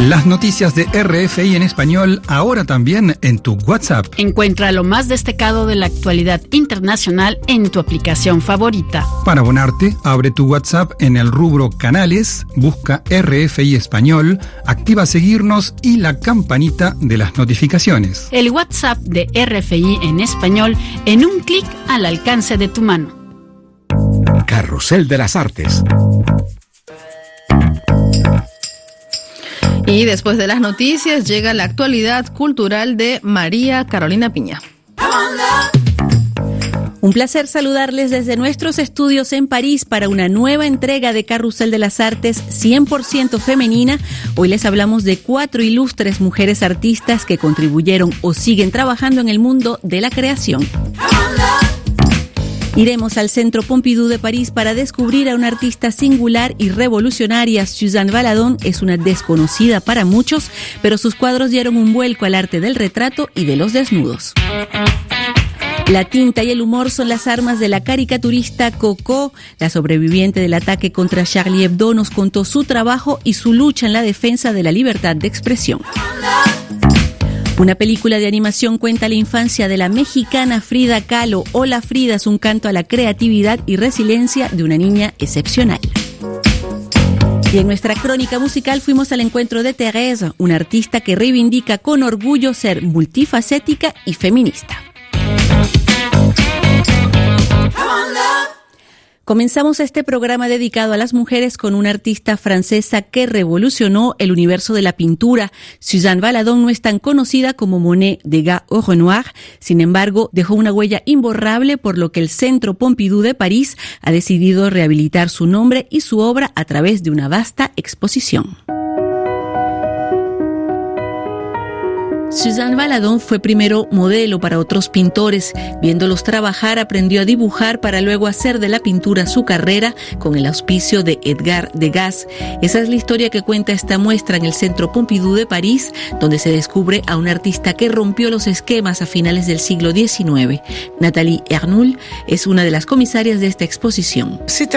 Las noticias de RFI en español ahora también en tu WhatsApp. Encuentra lo más destacado de la actualidad internacional en tu aplicación favorita. Para abonarte, abre tu WhatsApp en el rubro Canales, busca RFI Español, activa seguirnos y la campanita de las notificaciones. El WhatsApp de RFI en español en un clic al alcance de tu mano. Carrusel de las Artes. Y después de las noticias llega la actualidad cultural de María Carolina Piña. Un placer saludarles desde nuestros estudios en París para una nueva entrega de Carrusel de las Artes 100% femenina. Hoy les hablamos de 4 ilustres mujeres artistas que contribuyeron o siguen trabajando en el mundo de la creación. Iremos al Centro Pompidou de París para descubrir a una artista singular y revolucionaria. Suzanne Valadon es una desconocida para muchos, pero sus cuadros dieron un vuelco al arte del retrato y de los desnudos. La tinta y el humor son las armas de la caricaturista Coco. La sobreviviente del ataque contra Charlie Hebdo nos contó su trabajo y su lucha en la defensa de la libertad de expresión. Una película de animación cuenta la infancia de la mexicana Frida Kahlo. Hola Frida es un canto a la creatividad y resiliencia de una niña excepcional. Y en nuestra crónica musical fuimos al encuentro de Thérèse, una artista que reivindica con orgullo ser multifacética y feminista. Comenzamos este programa dedicado a las mujeres con una artista francesa que revolucionó el universo de la pintura. Suzanne Valadon no es tan conocida como Monet, Degas o Renoir. Sin embargo, dejó una huella imborrable, por lo que el Centro Pompidou de París ha decidido rehabilitar su nombre y su obra a través de una vasta exposición. Suzanne Valadon fue primero modelo para otros pintores. Viéndolos trabajar, aprendió a dibujar para luego hacer de la pintura su carrera con el auspicio de Edgar Degas. Esa es la historia que cuenta esta muestra en el Centro Pompidou de París, donde se descubre a una artista que rompió los esquemas a finales del siglo XIX. Nathalie Ernoul es una de las comisarias de esta exposición.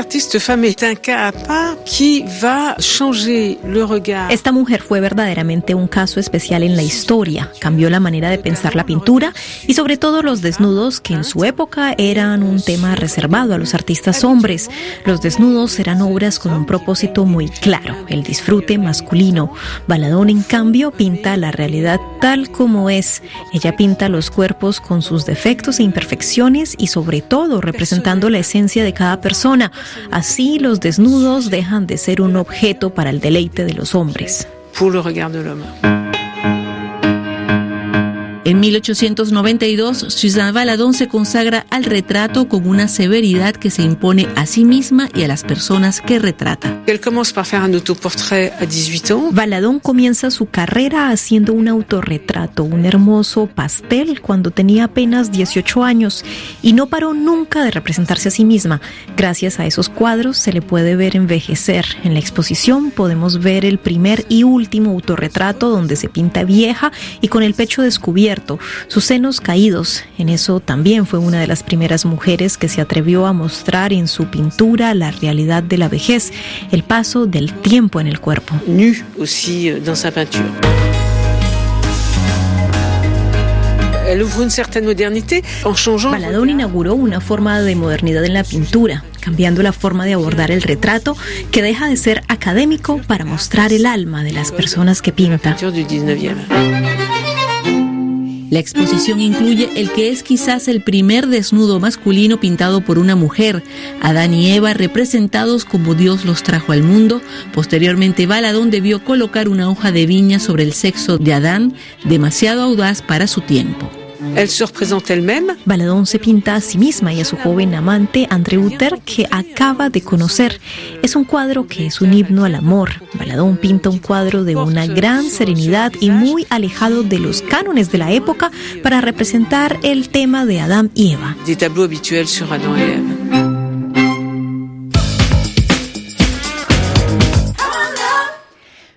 Esta mujer fue verdaderamente un caso especial en la historia. Cambió la manera de pensar la pintura y sobre todo los desnudos, que en su época eran un tema reservado a los artistas hombres. Los desnudos eran obras con un propósito muy claro, el disfrute masculino. Valadon, en cambio, pinta la realidad tal como es. Ella pinta los cuerpos con sus defectos e imperfecciones y sobre todo representando la esencia de cada persona. Así los desnudos dejan de ser un objeto para el deleite de los hombres. En 1892, Suzanne Valadon se consagra al retrato con una severidad que se impone a sí misma y a las personas que retrata. Valadon comienza su carrera haciendo un autorretrato, un hermoso pastel, cuando tenía apenas 18 años y no paró nunca de representarse a sí misma. Gracias a esos cuadros se le puede ver envejecer. En la exposición podemos ver el primer y último autorretrato donde se pinta vieja y con el pecho descubierto, sus senos caídos. En eso también fue una de las primeras mujeres que se atrevió a mostrar en su pintura la realidad de la vejez, el paso del tiempo en el cuerpo. Nu aussi dans sa peinture. Valadon inauguró una forma de modernidad en la pintura, cambiando la forma de abordar el retrato, que deja de ser académico para mostrar el alma de las personas que pinta. La exposición incluye el que es quizás el primer desnudo masculino pintado por una mujer, Adán y Eva representados como Dios los trajo al mundo. Posteriormente, Valadon debió colocar una hoja de viña sobre el sexo de Adán, demasiado audaz para su tiempo. Valadon se pinta a sí misma y a su joven amante André Uter, que acaba de conocer. Es un cuadro que es un himno al amor. Valadon pinta un cuadro de una gran serenidad y muy alejado de los cánones de la época para representar el tema de Adán y Eva.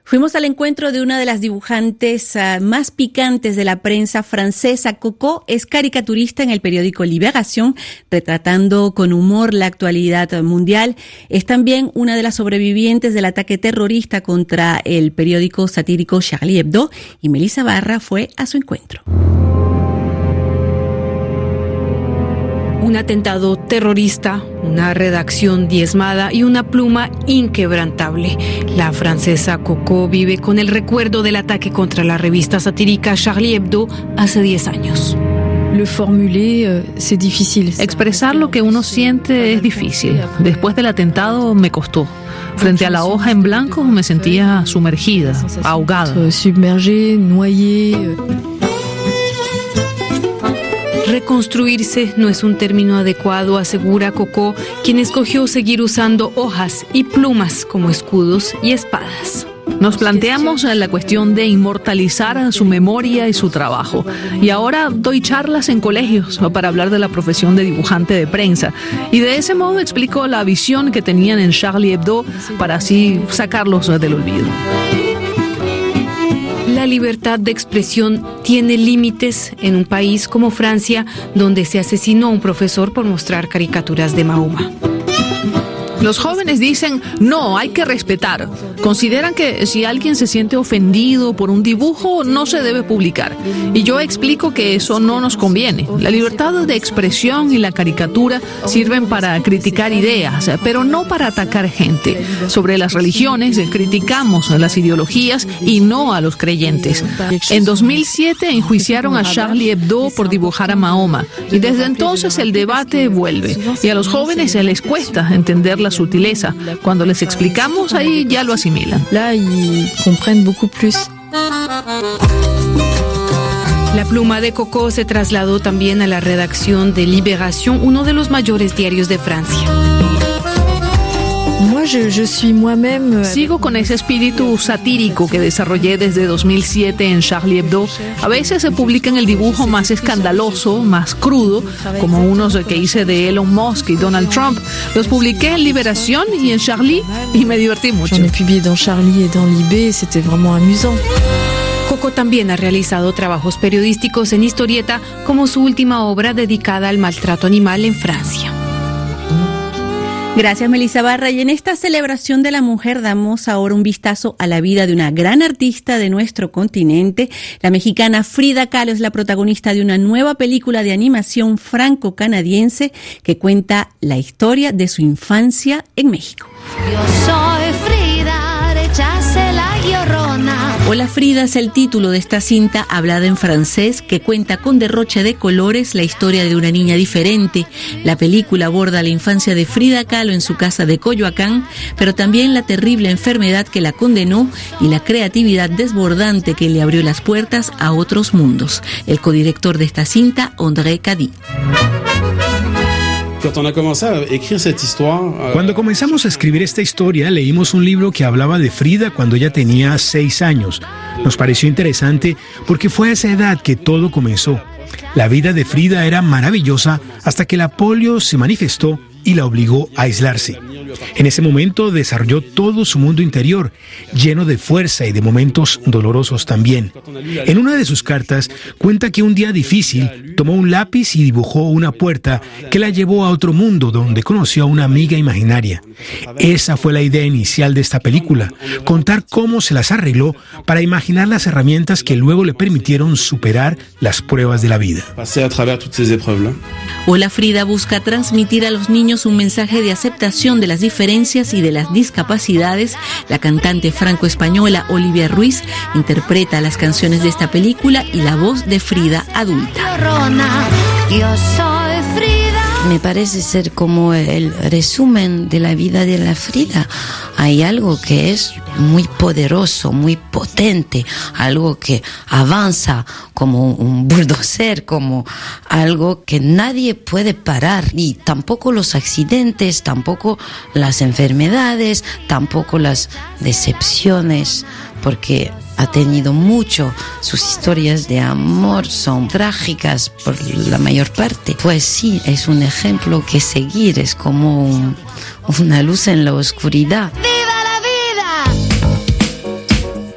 Fuimos al encuentro de una de las dibujantes más picantes de la prensa francesa. Coco es caricaturista en el periódico Libération, retratando con humor la actualidad mundial. Es también una de las sobrevivientes del ataque terrorista contra el periódico satírico Charlie Hebdo, y Melissa Barra fue a su encuentro. Un atentado terrorista, una redacción diezmada y una pluma inquebrantable. La francesa Coco vive con el recuerdo del ataque contra la revista satírica Charlie Hebdo hace 10 años. Expresar lo que uno siente es difícil. Después del atentado me costó. Frente a la hoja en blanco me sentía sumergida, ahogada. Reconstruirse no es un término adecuado, asegura Coco, quien escogió seguir usando hojas y plumas como escudos y espadas. Nos planteamos la cuestión de inmortalizar su memoria y su trabajo. Y ahora doy charlas en colegios para hablar de la profesión de dibujante de prensa. Y de ese modo explico la visión que tenían en Charlie Hebdo para así sacarlos del olvido. La libertad de expresión tiene límites en un país como Francia, donde se asesinó a un profesor por mostrar caricaturas de Mahoma. Los jóvenes dicen, no, hay que respetar. Consideran que si alguien se siente ofendido por un dibujo, no se debe publicar. Y yo explico que eso no nos conviene. La libertad de expresión y la caricatura sirven para criticar ideas, pero no para atacar gente. Sobre las religiones, criticamos las ideologías y no a los creyentes. En 2007 enjuiciaron a Charlie Hebdo por dibujar a Mahoma. Y desde entonces el debate vuelve. Y a los jóvenes les cuesta entender la sutileza. Cuando les explicamos, ahí ya lo asimilan. La pluma de Coco se trasladó también a la redacción de Libération, uno de los mayores diarios de Francia. Sigo con ese espíritu satírico que desarrollé desde 2007 en Charlie Hebdo. A veces se publica en el dibujo más escandaloso, más crudo, como unos que hice de Elon Musk y Donald Trump. Los publiqué en Libération y en Charlie y me divertí mucho. Coco también ha realizado trabajos periodísticos en historieta, como su última obra dedicada al maltrato animal en Francia. Gracias, Melissa Barra. Y en esta celebración de la mujer damos ahora un vistazo a la vida de una gran artista de nuestro continente. La mexicana Frida Kahlo es la protagonista de una nueva película de animación franco-canadiense que cuenta la historia de su infancia en México. Yo soy Frida, rechace la llorona. Hola Frida es el título de esta cinta hablada en francés que cuenta con derroche de colores la historia de una niña diferente. La película aborda la infancia de Frida Kahlo en su casa de Coyoacán, pero también la terrible enfermedad que la condenó y la creatividad desbordante que le abrió las puertas a otros mundos. El codirector de esta cinta, André Cady. Cuando comenzamos a escribir esta historia, leímos un libro que hablaba de Frida cuando ella tenía 6 años. Nos pareció interesante porque fue a esa edad que todo comenzó. La vida de Frida era maravillosa hasta que la polio se manifestó y la obligó a aislarse. En ese momento desarrolló todo su mundo interior, lleno de fuerza y de momentos dolorosos también. En una de sus cartas cuenta que un día difícil tomó un lápiz y dibujó una puerta que la llevó a otro mundo donde conoció a una amiga imaginaria. Esa fue la idea inicial de esta película, contar cómo se las arregló para imaginar las herramientas que luego le permitieron superar las pruebas de la vida. Hola Frida busca transmitir a los niños un mensaje de aceptación de las diferencias y de las discapacidades. La cantante franco-española Olivia Ruiz interpreta las canciones de esta película y la voz de Frida adulta. Yo soy Frida. Me parece ser como el resumen de la vida de la Frida. Hay algo que es muy poderoso, muy potente, algo que avanza como un bulldozer, como algo que nadie puede parar, y tampoco los accidentes, tampoco las enfermedades, tampoco las decepciones, porque ha tenido mucho. Sus historias de amor son trágicas por la mayor parte. Pues sí, es un ejemplo que seguir, es como una luz en la oscuridad. ¡Viva la vida!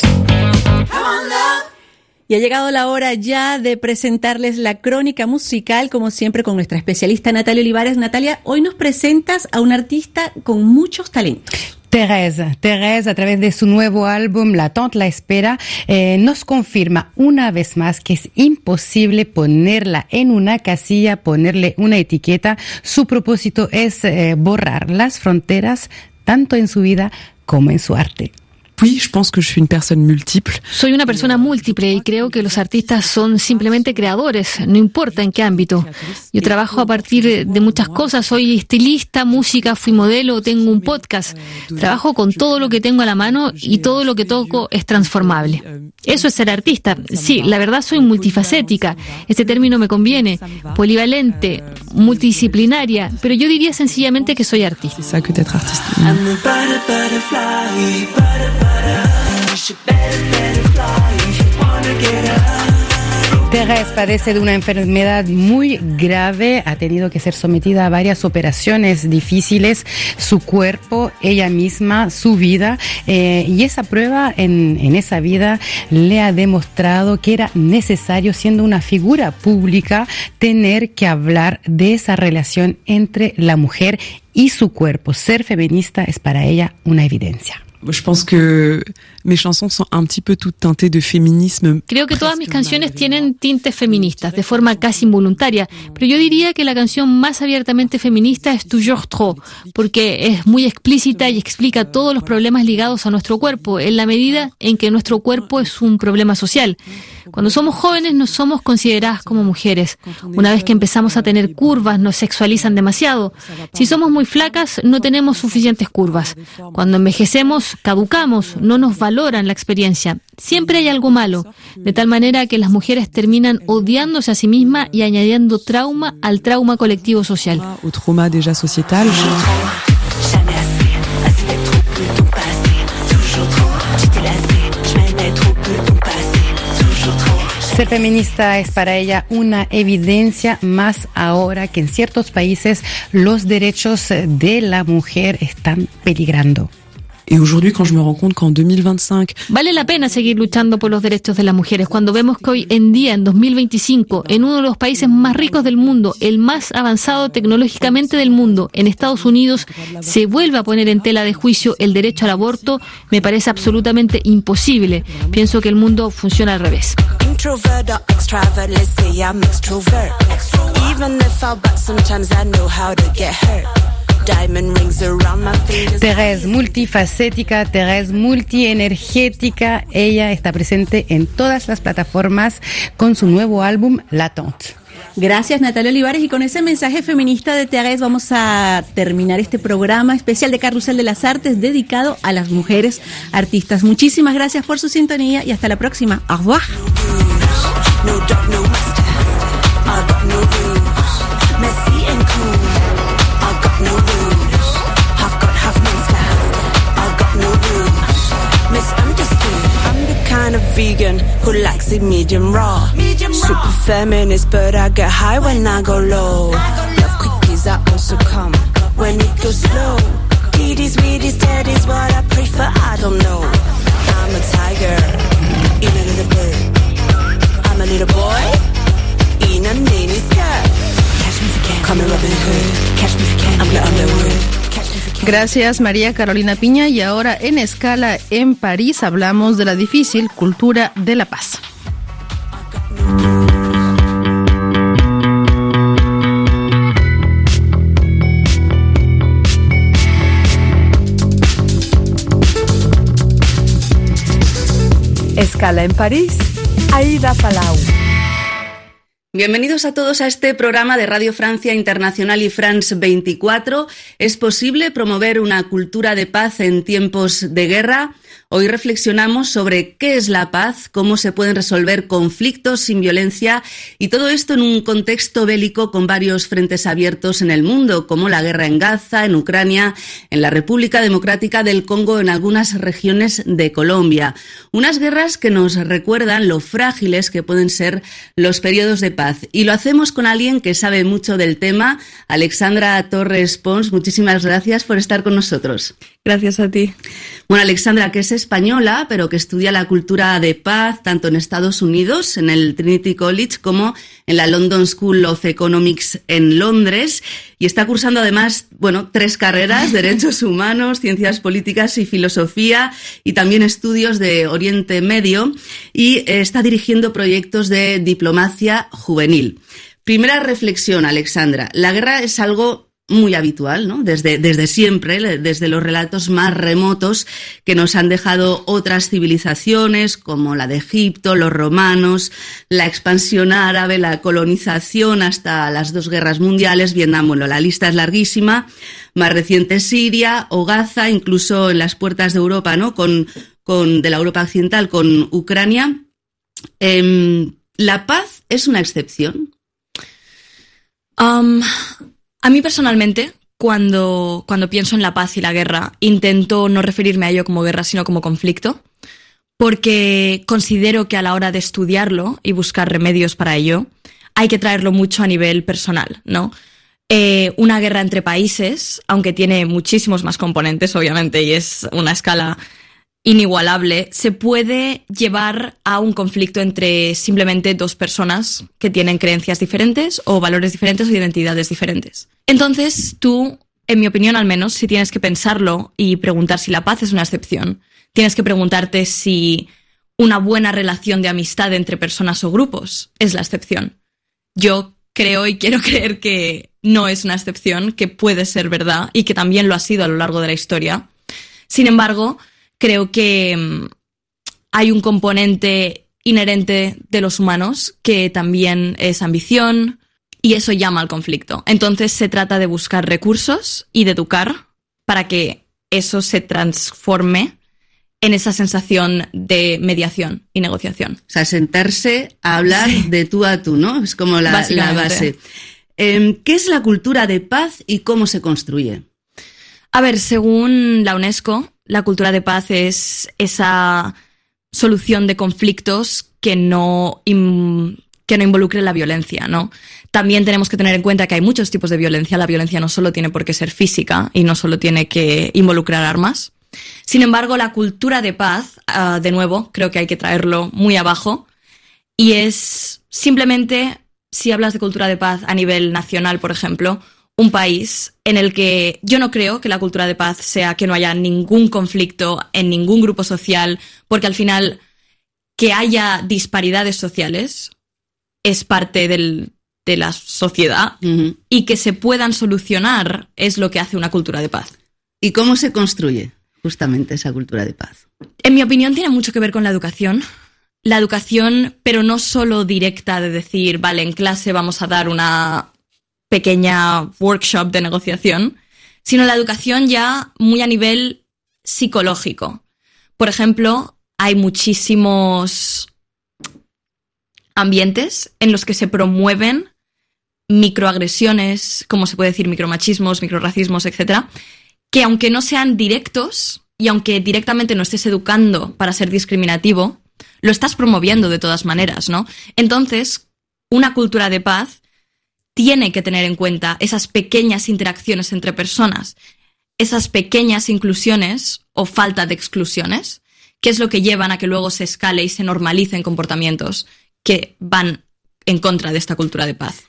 Y ha llegado la hora ya de presentarles la crónica musical, como siempre, con nuestra especialista Natalia Olivares. Natalia, hoy nos presentas a un artista con muchos talentos. Thérèse, a través de su nuevo álbum L'attente, la espera, nos confirma una vez más que es imposible ponerla en una casilla, ponerle una etiqueta. Su propósito es borrar las fronteras, tanto en su vida como en su arte. Oui, je pense que je suis une personne multiple. Soy una persona múltiple y creo que los artistas son simplemente creadores, no importa en qué ámbito. Yo trabajo a partir de muchas cosas, soy estilista, música, fui modelo, tengo un podcast. Trabajo con todo lo que tengo a la mano y todo lo que toco es transformable. Eso es ser artista. Sí, la verdad soy multifacética. Este término me conviene. Polivalente, multidisciplinaria, pero yo diría sencillamente que soy artista. C'est ça que d'être artiste. Thérèse padece de una enfermedad muy grave, ha tenido que ser sometida a varias operaciones difíciles, su cuerpo, ella misma, su vida, y esa prueba en esa vida le ha demostrado que era necesario, siendo una figura pública, tener que hablar de esa relación entre la mujer y su cuerpo. Ser feminista es para ella una evidencia. Je pense que mes chansons sont un petit peu toutes teintées de féminisme. Creo que todas mis canciones tienen tintes feministas, de forma casi involuntaria, pero yo diría que la canción más abiertamente feminista es Toujours Trop, porque es muy explícita y explica todos los problemas ligados a nuestro cuerpo, en la medida en que nuestro cuerpo es un problema social. Cuando somos jóvenes no somos consideradas como mujeres. Una vez que empezamos a tener curvas, nos sexualizan demasiado. Si somos muy flacas, no tenemos suficientes curvas. Cuando envejecemos, caducamos, no nos valoran la experiencia. Siempre hay algo malo, de tal manera que las mujeres terminan odiándose a sí mismas y añadiendo trauma al trauma colectivo social. Au trauma déjà sociétal. Ser feminista es para ella una evidencia, más ahora que en ciertos países los derechos de la mujer están peligrando. Et aujourd'hui, quand je me rends compte qu'en 2025... Vale la pena seguir luchando por los derechos de las mujeres cuando vemos que hoy en día, en 2025, en uno de los países más ricos del mundo, el más avanzado tecnológicamente del mundo, en Estados Unidos, se vuelve a poner en tela de juicio el derecho al aborto, me parece absolutamente imposible. Pienso que el mundo funciona al revés. Introvert or extrovert, let's say I'm extrovert. Even if I but sometimes I know how to get hurt. Thérèse multifacética, Thérèse multienergética, ella está presente en todas las plataformas con su nuevo álbum L'attente. Gracias, Natalia Olivares, y con ese mensaje feminista de Thérèse vamos a terminar este programa especial de Carrusel de las Artes dedicado a las mujeres artistas. Muchísimas gracias por su sintonía y hasta la próxima. Au revoir. Kind of vegan who likes it medium raw. Super feminist, but I get high when I go low. Love quickies, I also come when it goes slow. Kitties, weedies, daddies, what I prefer, I don't know. I'm a tiger in a little bird. I'm a little boy in a mini skirt. Catch me if you can. Call me Robin Hood. Catch me if you can. I'm the Underwood. Gracias, María Carolina Piña. Y ahora en Escala en París hablamos de la difícil cultura de la paz. Escala en París, Aida Palau. Bienvenidos a todos a este programa de Radio Francia Internacional y France 24. ¿Es posible promover una cultura de paz en tiempos de guerra? Hoy reflexionamos sobre qué es la paz, cómo se pueden resolver conflictos sin violencia y todo esto en un contexto bélico con varios frentes abiertos en el mundo, como la guerra en Gaza, en Ucrania, en la República Democrática del Congo, en algunas regiones de Colombia. Unas guerras que nos recuerdan lo frágiles que pueden ser los periodos de paz paz. Y lo hacemos con alguien que sabe mucho del tema, Alexandra Torres Pons. Muchísimas gracias por estar con nosotros. Gracias a ti. Bueno, Alexandra, que es española, pero que estudia la cultura de paz tanto en Estados Unidos, en el Trinity College, como en la London School of Economics en Londres, y está cursando además, 3 carreras: Derechos Humanos, Ciencias Políticas y Filosofía, y también estudios de Oriente Medio, y está dirigiendo proyectos de diplomacia juvenil. Primera reflexión, Alexandra. La guerra es algo muy habitual, ¿no? Desde siempre, desde los relatos más remotos que nos han dejado otras civilizaciones, como la de Egipto, los romanos, la expansión árabe, la colonización, hasta las 2 guerras mundiales, Vietnam. Bueno, la lista es larguísima. Más reciente Siria o Gaza, incluso en las puertas de Europa, ¿no? De la Europa occidental, con Ucrania. ¿La paz es una excepción? A mí personalmente, cuando pienso en la paz y la guerra, intento no referirme a ello como guerra, sino como conflicto, porque considero que a la hora de estudiarlo y buscar remedios para ello, hay que traerlo mucho a nivel personal, ¿no? Una guerra entre países, aunque tiene muchísimos más componentes, obviamente, y es una escala inigualable, se puede llevar a un conflicto entre simplemente 2 personas que tienen creencias diferentes o valores diferentes o identidades diferentes. Entonces, tú, en mi opinión al menos, si tienes que pensarlo y preguntar si la paz es una excepción, tienes que preguntarte si una buena relación de amistad entre personas o grupos es la excepción. Yo creo y quiero creer que no es una excepción, que puede ser verdad y que también lo ha sido a lo largo de la historia. Sin embargo, creo que hay un componente inherente de los humanos que también es ambición, y eso llama al conflicto. Entonces se trata de buscar recursos y de educar para que eso se transforme en esa sensación de mediación y negociación. O sea, sentarse a hablar de tú a tú, ¿no? Es como la base. ¿Qué es la cultura de paz y cómo se construye? A ver, según la UNESCO, la cultura de paz es esa solución de conflictos que no involucre la violencia, ¿no? También tenemos que tener en cuenta que hay muchos tipos de violencia. La violencia no solo tiene por qué ser física y no solo tiene que involucrar armas. Sin embargo, la cultura de paz, de nuevo, creo que hay que traerlo muy abajo, y es simplemente, si hablas de cultura de paz a nivel nacional, por ejemplo, un país en el que yo no creo que la cultura de paz sea que no haya ningún conflicto en ningún grupo social, porque al final que haya disparidades sociales es parte de la sociedad, y que se puedan solucionar es lo que hace una cultura de paz. ¿Y cómo se construye justamente esa cultura de paz? En mi opinión tiene mucho que ver con la educación. La educación, pero no solo directa de decir, vale, en clase vamos a dar una pequeña workshop de negociación, sino la educación ya muy a nivel psicológico. Por ejemplo, hay muchísimos ambientes en los que se promueven microagresiones, como se puede decir, micromachismos, microracismos, etc., que aunque no sean directos y aunque directamente no estés educando para ser discriminativo, lo estás promoviendo de todas maneras, ¿no? Entonces, una cultura de paz tiene que tener en cuenta esas pequeñas interacciones entre personas, esas pequeñas inclusiones o falta de exclusiones, que es lo que llevan a que luego se escale y se normalicen comportamientos que van en contra de esta cultura de paz.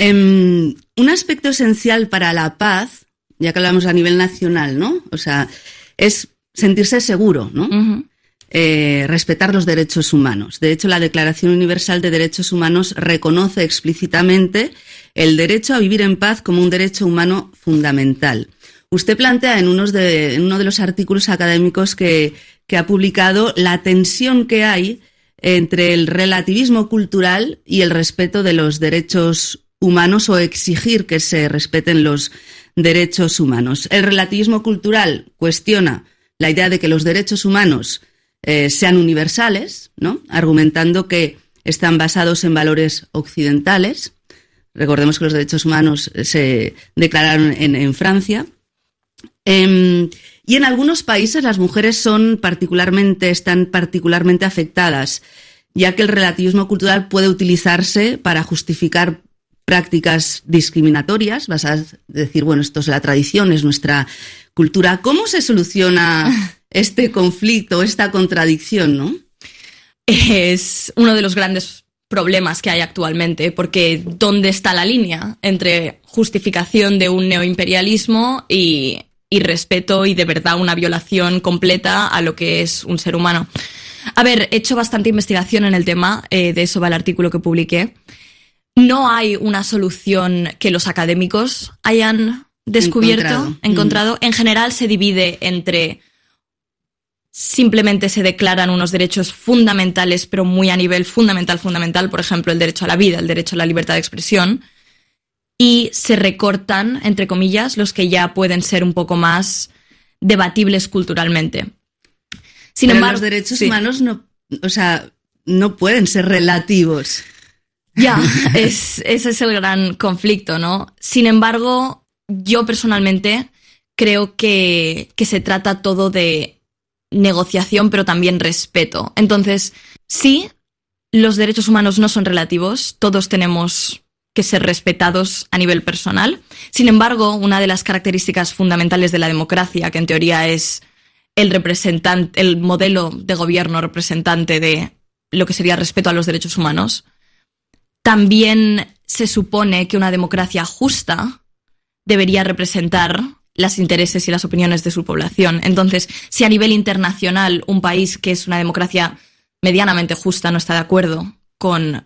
Un aspecto esencial para la paz, ya que hablamos a nivel nacional, ¿no? O sea, es sentirse seguro, ¿no? Respetar los derechos humanos. De hecho, la Declaración Universal de Derechos Humanos reconoce explícitamente el derecho a vivir en paz como un derecho humano fundamental. Usted plantea en uno de los artículos académicos que ha publicado la tensión que hay entre el relativismo cultural y el respeto de los derechos humanos, o exigir que se respeten los derechos humanos. El relativismo cultural cuestiona la idea de que los derechos humanos sean universales, ¿no? Argumentando que están basados en valores occidentales. Recordemos que los derechos humanos se declararon en Francia. Y en algunos países las mujeres están particularmente afectadas, ya que el relativismo cultural puede utilizarse para justificar prácticas discriminatorias, vas a decir, bueno, esto es la tradición, es nuestra cultura. ¿Cómo se soluciona este conflicto, esta contradicción, no? Es uno de los grandes problemas que hay actualmente, porque ¿dónde está la línea entre justificación de un neoimperialismo y respeto y de verdad una violación completa a lo que es un ser humano? A ver, he hecho bastante investigación en el tema, de eso va el artículo que publiqué. No hay una solución que los académicos hayan descubierto, encontrado. En general se divide entre simplemente se declaran unos derechos fundamentales, pero muy a nivel fundamental, por ejemplo, el derecho a la vida, el derecho a la libertad de expresión, y se recortan, entre comillas, los que ya pueden ser un poco más debatibles culturalmente. Sin embargo, los derechos humanos no pueden ser relativos. Ya, ese es el gran conflicto, ¿no? Sin embargo, yo personalmente creo que se trata todo de negociación, pero también respeto. Entonces, sí, los derechos humanos no son relativos, todos tenemos que ser respetados a nivel personal. Sin embargo, una de las características fundamentales de la democracia, que en teoría es el modelo de gobierno representante de lo que sería respeto a los derechos humanos, también se supone que una democracia justa debería representar los intereses y las opiniones de su población. Entonces, si a nivel internacional un país que es una democracia medianamente justa no está de acuerdo con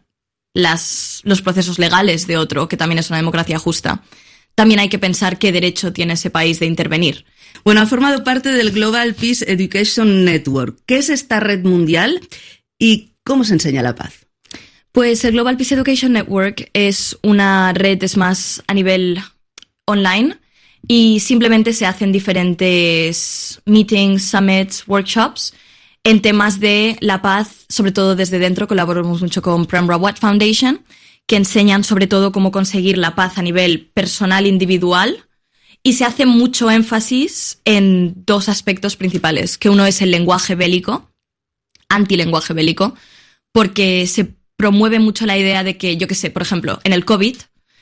los procesos legales de otro, que también es una democracia justa, también hay que pensar qué derecho tiene ese país de intervenir. Bueno, ha formado parte del Global Peace Education Network. ¿Qué es esta red mundial y cómo se enseña la paz? Pues el Global Peace Education Network es una red, es más a nivel online, y simplemente se hacen diferentes meetings, summits, workshops en temas de la paz, sobre todo desde dentro. Colaboramos mucho con Prem Rawat Foundation, que enseñan sobre todo cómo conseguir la paz a nivel personal, individual, y se hace mucho énfasis en dos aspectos principales, que uno es el lenguaje bélico, antilenguaje bélico, porque se promueve mucho la idea de que, yo qué sé, por ejemplo, en el COVID,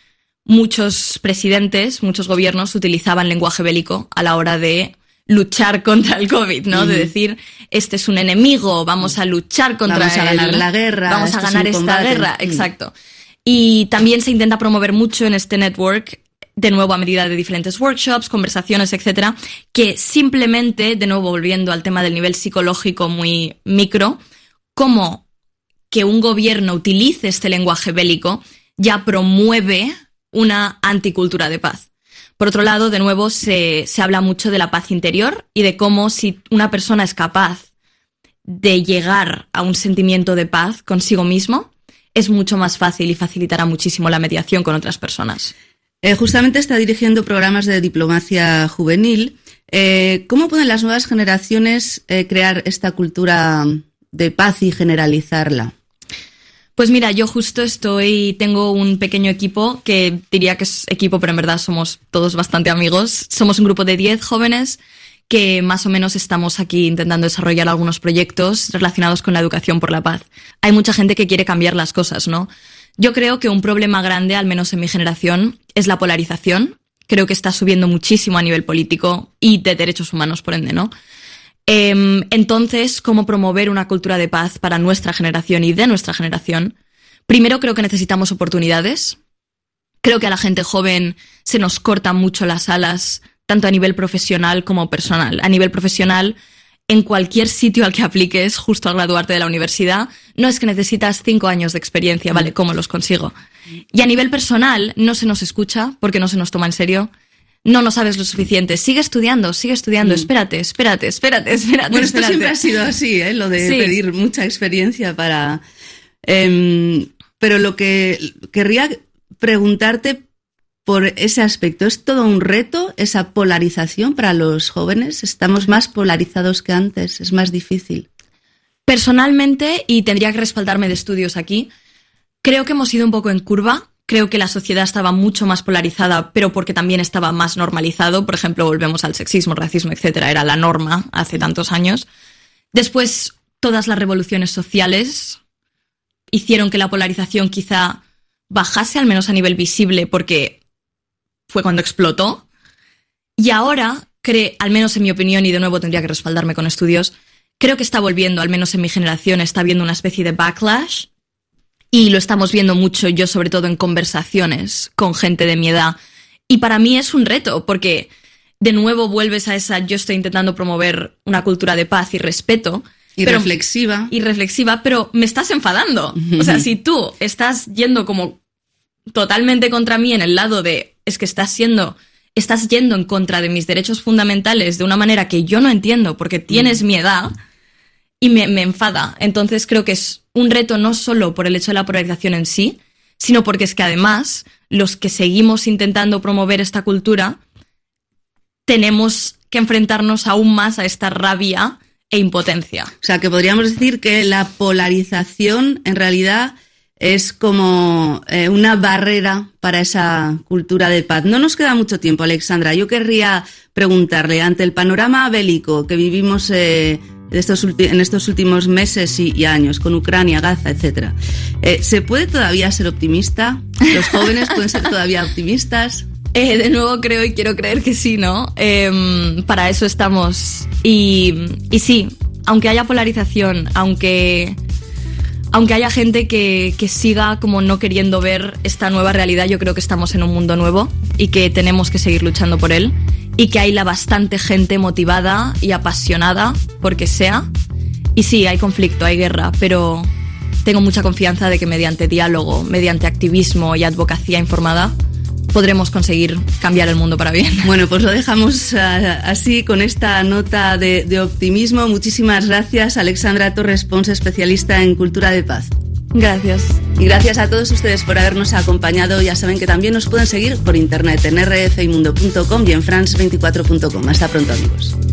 muchos presidentes, muchos gobiernos utilizaban lenguaje bélico a la hora de luchar contra el COVID, ¿no? De decir, este es un enemigo, vamos a luchar contra él. Vamos a ganar la guerra. Vamos a ganar esta guerra, exacto. Y también se intenta promover mucho en este network, de nuevo a medida de diferentes workshops, conversaciones, etcétera, que simplemente, de nuevo volviendo al tema del nivel psicológico muy micro, cómo que un gobierno utilice este lenguaje bélico ya promueve una anticultura de paz. Por otro lado, de nuevo, se habla mucho de la paz interior y de cómo si una persona es capaz de llegar a un sentimiento de paz consigo mismo, es mucho más fácil y facilitará muchísimo la mediación con otras personas. Justamente está dirigiendo programas de diplomacia juvenil. ¿Cómo pueden las nuevas generaciones crear esta cultura de paz y generalizarla? Pues mira, yo justo tengo un pequeño equipo, que diría que es equipo, pero en verdad somos todos bastante amigos. Somos un grupo de 10 jóvenes que más o menos estamos aquí intentando desarrollar algunos proyectos relacionados con la educación por la paz. Hay mucha gente que quiere cambiar las cosas, ¿no? Yo creo que un problema grande, al menos en mi generación, es la polarización. Creo que está subiendo muchísimo a nivel político y de derechos humanos, por ende, ¿no? Entonces, ¿cómo promover una cultura de paz para nuestra generación y de nuestra generación? Primero, creo que necesitamos oportunidades. Creo que a la gente joven se nos cortan mucho las alas, tanto a nivel profesional como personal. A nivel profesional, en cualquier sitio al que apliques, justo al graduarte de la universidad, no es que necesitas 5 años de experiencia, ¿vale? ¿Cómo los consigo? Y a nivel personal, no se nos escucha porque no se nos toma en serio. No sabes lo suficiente. Sigue estudiando. Espérate. Bueno, esto siempre ha sido así, lo de pedir mucha experiencia para... pero lo que querría preguntarte por ese aspecto, ¿es todo un reto esa polarización para los jóvenes? ¿Estamos más polarizados que antes? ¿Es más difícil? Personalmente, y tendría que respaldarme de estudios aquí, creo que hemos ido un poco en curva. Creo que la sociedad estaba mucho más polarizada, pero porque también estaba más normalizado. Por ejemplo, volvemos al sexismo, racismo, etcétera. Era la norma hace tantos años. Después, todas las revoluciones sociales hicieron que la polarización quizá bajase, al menos a nivel visible, porque fue cuando explotó. Y ahora, al menos en mi opinión, y de nuevo tendría que respaldarme con estudios, creo que está volviendo, al menos en mi generación, está habiendo una especie de backlash. Y lo estamos viendo mucho, yo sobre todo en conversaciones con gente de mi edad. Y para mí es un reto, porque de nuevo vuelves a yo estoy intentando promover una cultura de paz y respeto. Y reflexiva. Y reflexiva, pero me estás enfadando. O sea, si tú estás yendo como totalmente contra mí en el lado de, es que estás yendo en contra de mis derechos fundamentales de una manera que yo no entiendo porque tienes mi edad, y me enfada. Entonces creo que es un reto no solo por el hecho de la polarización en sí, sino porque es que además los que seguimos intentando promover esta cultura tenemos que enfrentarnos aún más a esta rabia e impotencia. O sea, que podríamos decir que la polarización en realidad es como una barrera para esa cultura de paz. No nos queda mucho tiempo, Alexandra. Yo querría preguntarle, ante el panorama bélico que vivimos en estos últimos meses y años, con Ucrania, Gaza, etcétera, ¿se puede todavía ser optimista? ¿Los jóvenes pueden ser todavía optimistas? De nuevo creo y quiero creer que sí, ¿no? Para eso estamos. Y sí, aunque haya polarización, aunque haya gente que siga como no queriendo ver esta nueva realidad, yo creo que estamos en un mundo nuevo y que tenemos que seguir luchando por él, y que hay bastante gente motivada y apasionada porque sea. Y sí, hay conflicto, hay guerra, pero tengo mucha confianza de que mediante diálogo, mediante activismo y advocacia informada, podremos conseguir cambiar el mundo para bien. Bueno, pues lo dejamos así, con esta nota de optimismo. Muchísimas gracias, Alexandra Torres Pons, especialista en cultura de paz. Gracias. Y gracias a todos ustedes por habernos acompañado. Ya saben que también nos pueden seguir por internet en rfimundo.com y en france24.com. Hasta pronto, amigos.